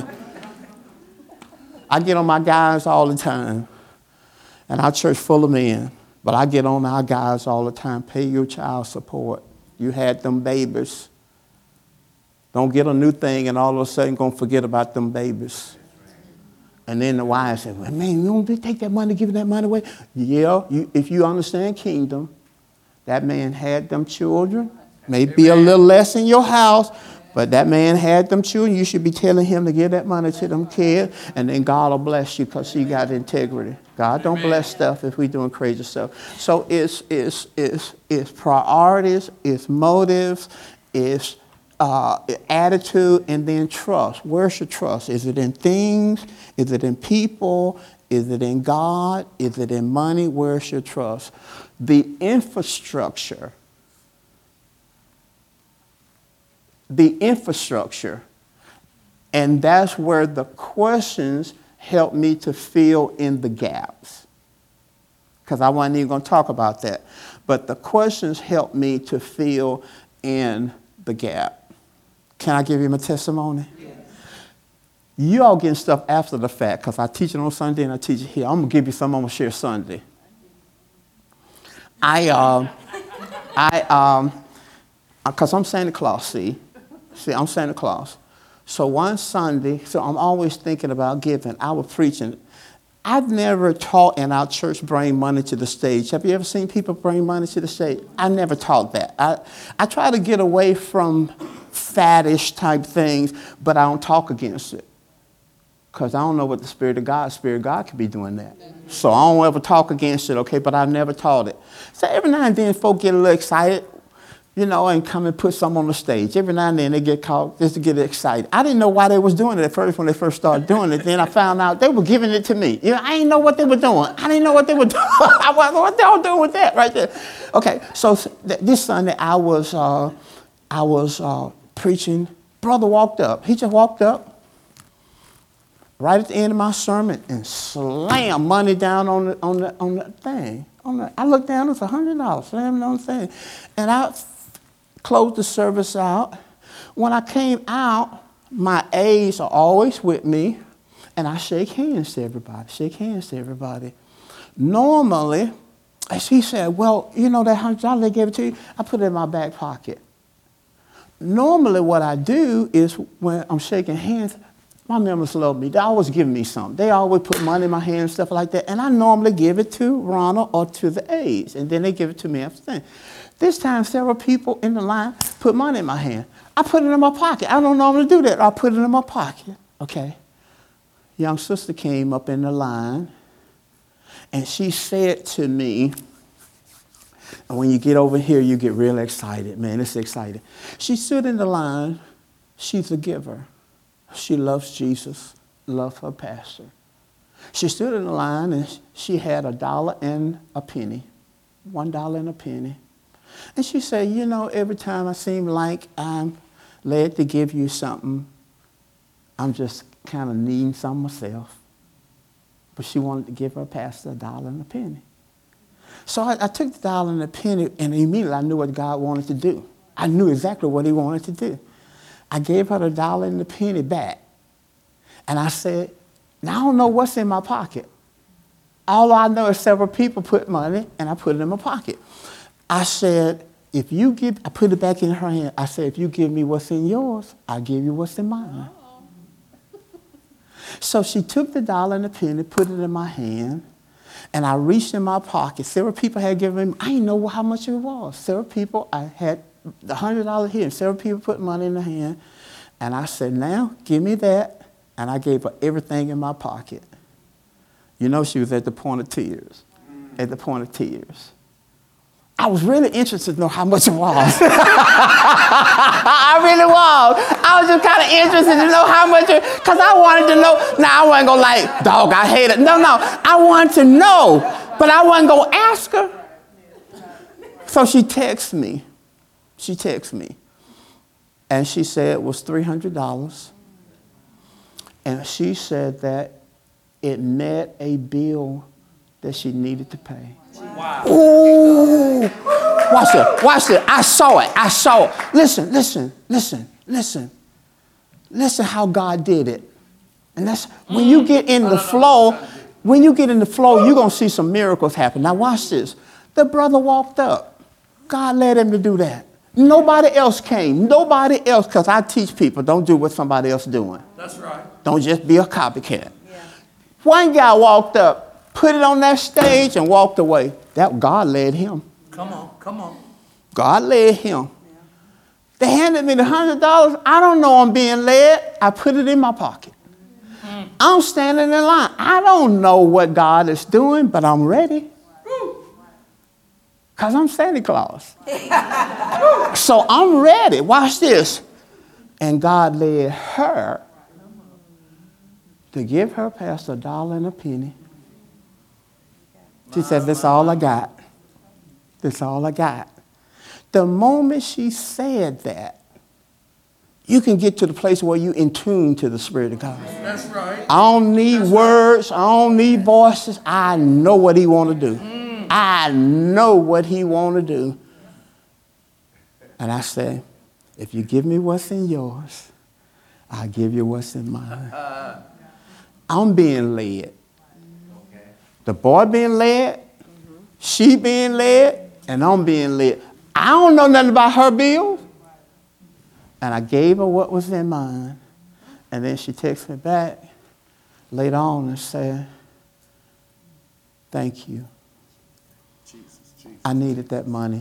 I get on my guys all the time, and our church full of men, but I get on our guys all the time. Pay your child support. You had them babies. Don't get a new thing, and all of a sudden going to forget about them babies. And then the wife said, well, man, you don't take that money, giving that money away. Yeah, if you understand kingdom, that man had them children. Maybe a little less in your house, but that man had them children. You should be telling him to give that money to them kids, and then God will bless you because you got integrity. God don't bless stuff if we're doing crazy stuff. So it's priorities, it's motives, it's attitude, and then trust. Where's your trust? Is it in things? Is it in people? Is it in God? Is it in money? Where's your trust? The infrastructure the infrastructure. And that's where the questions help me to fill in the gaps. Because I wasn't even going to talk about that. But the questions help me to fill in the gap. Can I give you my testimony? Yes. You all getting stuff after the fact, because I teach it on Sunday and I teach it here. I'm going to give you some I'm going to share Sunday. Because I'm Santa Claus, see, I'm Santa Claus. So one Sunday, so I'm always thinking about giving. I was preaching. I've never taught in our church bring money to the stage. Have you ever seen people bring money to the stage? I never taught that. I try to get away from faddish type things, but I don't talk against it. Because I don't know what the Spirit of God could be doing that. So I don't ever talk against it, okay, but I've never taught it. So every now and then folk get a little excited, you know, and come and put something on the stage. Every now and then they get called just to get excited. I didn't know why they was doing it at first when they first started doing it. Then I found out they were giving it to me. You know, I didn't know what they were doing. I didn't know what they were doing. I was like, what they all doing with that right there? Okay, so this Sunday I was preaching. Brother walked up. He just walked up right at the end of my sermon and slammed money down on the thing. I looked down, it's $100, slammed it on the thing. And I closed the service out. When I came out, my aides are always with me, and I shake hands to everybody. Normally, as he said, well, you know that $100 they gave it to you? I put it in my back pocket. Normally what I do is when I'm shaking hands, my members love me. They always give me something. They always put money in my hand and stuff like that. And I normally give it to Ronald or to the aides. And then they give it to me after that. This time, several people in the line put money in my hand. I put it in my pocket. I don't normally do that. I put it in my pocket. Okay. Young sister came up in the line. And she said to me, and when you get over here, you get real excited. Man, it's exciting. She stood in the line. She's a giver. She loves Jesus, loves her pastor. She stood in the line and she had $1 and a penny, $1 and a penny. And she said, you know, every time I seem like I'm led to give you something, I'm just kind of needing some myself. But she wanted to give her pastor $1 and a penny. So I took the $1 and a penny and immediately I knew what God wanted to do. I knew exactly what he wanted to do. I gave her the $1 and the penny back. And I said, now I don't know what's in my pocket. All I know is several people put money and I put it in my pocket. I said, I put it back in her hand. I said, if you give me what's in yours, I'll give you what's in mine. So she took the $1 and the penny, put it in my hand, and I reached in my pocket. Several people had given me, I didn't know how much it was. Several people, I had the $100 here, and several people put money in the hand. And I said, now, give me that. And I gave her everything in my pocket. You know, she was at the point of tears. At the point of tears. I was really interested to know how much it was. I really was. I was just kind of interested to know how much it, because I wanted to know. Now, I wasn't going to like, dog, I hate it. No. I wanted to know, but I wasn't going to ask her. So she texted me. And she said it was $300. And she said that it met a bill that she needed to pay. Wow. Ooh. Watch it. I saw it. Listen how God did it. And that's when you get in the flow, you're going to see some miracles happen. Now watch this. The brother walked up. God led him to do that. Nobody else came. Nobody else, because I teach people, don't do what somebody else is doing. That's right. Don't just be a copycat. Yeah. One guy walked up, put it on that stage, and walked away. That God led him. Come on. God led him. Yeah. They handed me the $100. I don't know I'm being led. I put it in my pocket. I'm standing in line. I don't know what God is doing, but I'm ready. Because I'm Santa Claus. So I'm ready. Watch this. And God led her to give her pastor $1 and a penny. She said, that's all I got. That's all I got. The moment she said that, you can get to the place where you in tune to the Spirit of God. That's right. I don't need words. I don't need voices. I know what he want to do. I know what he want to do. And I say, if you give me what's in yours, I'll give you what's in mine. I'm being led. The boy being led, she being led, and I'm being led. I don't know nothing about her bills. And I gave her what was in mine. And then she texted me back later on and said, thank you. I needed that money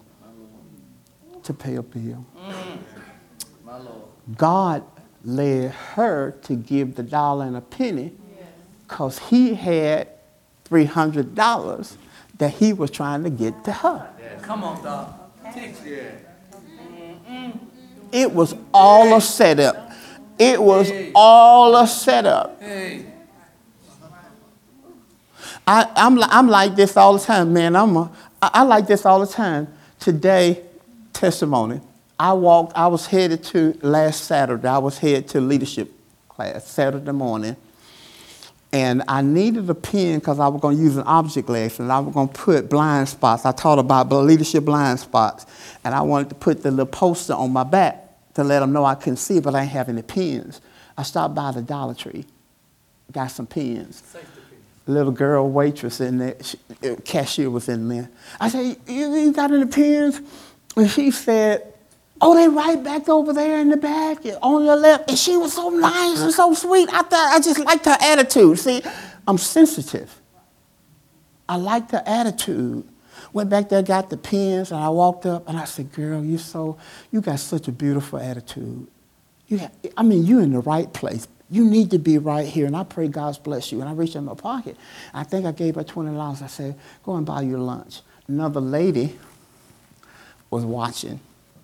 to pay a bill. My Lord. God led her to give the dollar and a penny because he had $300 that he was trying to get to her. Come on, Doc. Yeah. It was all a setup. It was all a setup. Hey. I'm like this all the time, man. I like this all the time. Today, testimony. I was headed to last Saturday. I was headed to leadership class Saturday morning. And I needed a pen because I was going to use an object lesson. And I was going to put blind spots. I taught about leadership blind spots. And I wanted to put the little poster on my back to let them know I couldn't see it, but I didn't have any pens. I stopped by the Dollar Tree, got some pens. Little girl waitress in there, cashier was in there. I said, you got any pens? And she said, oh, they right back over there in the back on your left. And she was so nice and so sweet. I just liked her attitude. See, I'm sensitive. I liked her attitude. Went back there, got the pens, and I walked up and I said, girl, you got such a beautiful attitude. You're in the right place. You need to be right here, and I pray God's bless you. And I reached in my pocket. I think I gave her $20. I said, go and buy your lunch. Another lady was watching.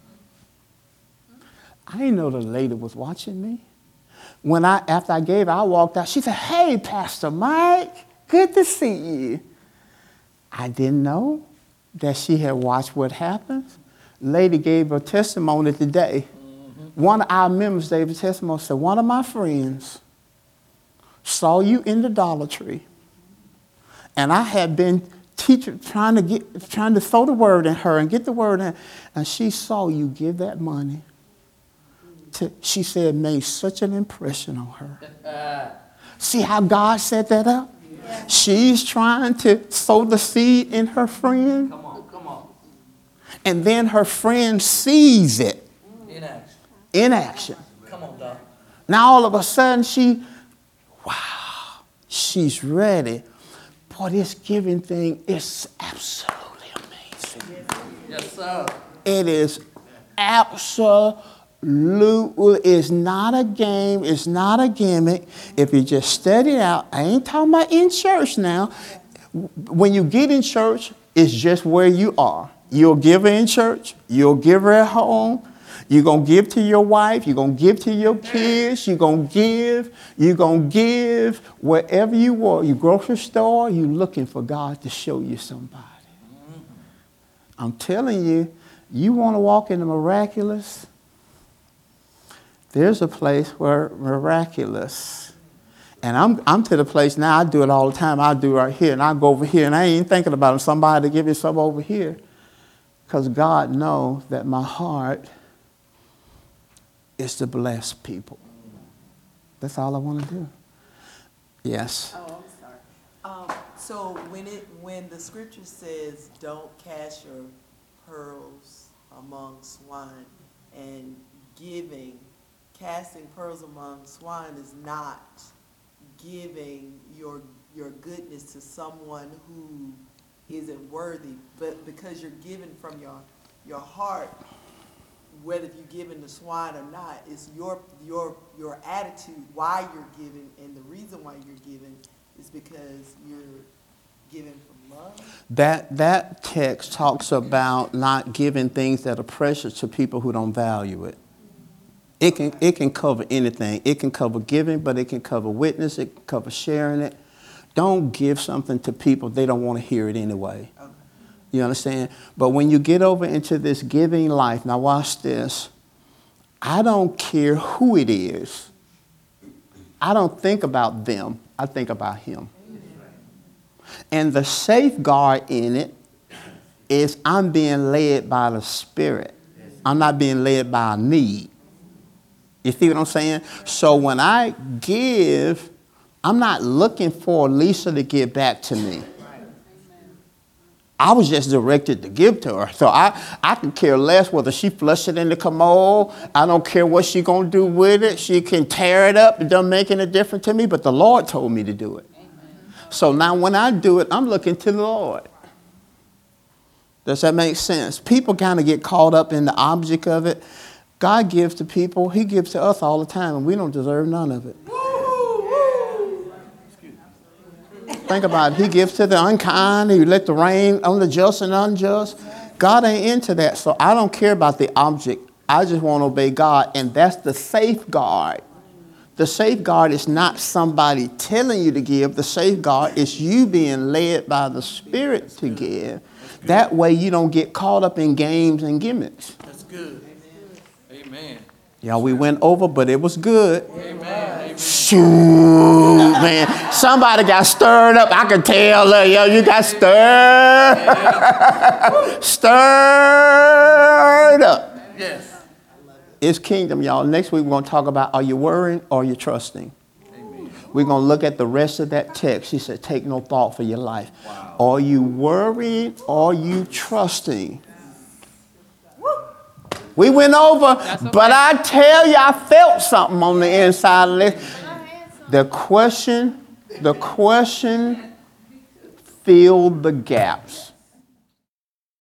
I didn't know the lady was watching me. After I gave her, I walked out. She said, hey, Pastor Mike, good to see you. I didn't know that she had watched what happened. Lady gave her testimony today. One of our members gave a testimony, said, one of my friends saw you in the Dollar Tree, and I had been trying to throw the word in her and get the word in, and she saw you give that money. She said, made such an impression on her. See how God set that up? Yeah. She's trying to sow the seed in her friend. Come on. And then her friend sees it. In action. Come on, Doc. Now all of a sudden she's ready. Boy, this giving thing is absolutely amazing. Yes, sir. It is absolutely, it's not a game, it's not a gimmick. If you just study it out, I ain't talking about in church now. When you get in church, it's just where you are. You'll give her in church, you'll give her at home. You're going to give to your wife. You're going to give to your kids. You're going to give wherever you are. Your grocery store, you're looking for God to show you somebody. I'm telling you, you want to walk in the miraculous? There's a place where miraculous. And I'm to the place now, I do it all the time. I do right here, and I go over here, and I ain't thinking about somebody to give me some over here. Because God knows that my heart is to bless people. That's all I want to do. Yes. Oh, I'm sorry. So when the scripture says, "Don't cast your pearls among swine," and casting pearls among swine is not giving your goodness to someone who isn't worthy, but because you're giving from your heart. Whether you're giving the swine or not, it's your attitude why you're giving, and the reason why you're giving is because you're giving from love. That text talks about not giving things that are precious to people who don't value it. It can cover anything. It can cover giving, but it can cover witness. It can cover sharing it. Don't give something to people they don't want to hear it anyway. Okay. You understand? But when you get over into this giving life, now watch this. I don't care who it is. I don't think about them. I think about him. And the safeguard in it is I'm being led by the Spirit. I'm not being led by a need. You see what I'm saying? So when I give, I'm not looking for Lisa to give back to me. I was just directed to give to her. So I can care less whether she flush it in the commode. I don't care what she going to do with it. She can tear it up. It doesn't make any difference to me, but the Lord told me to do it. So now when I do it, I'm looking to the Lord. Does that make sense? People kind of get caught up in the object of it. God gives to people. He gives to us all the time, and we don't deserve none of it. Think about it. He gives to the unkind. He let the rain on the just and unjust. God ain't into that. So I don't care about the object. I just want to obey God. And that's the safeguard. The safeguard is not somebody telling you to give. The safeguard is you being led by the Spirit to give. That way you don't get caught up in games and gimmicks. That's good. Amen. Y'all, we went over, but it was good. Amen. Shoot, man. Somebody got stirred up. I can tell. Yo, you got stirred. Stirred up. Yes. It's kingdom, y'all. Next week, we're going to talk about, are you worrying or are you trusting? Amen. We're going to look at the rest of that text. He said, take no thought for your life. Wow. Are you worrying or are you trusting? We went over, okay. But I tell you, I felt something on the inside of this. The question filled the gaps.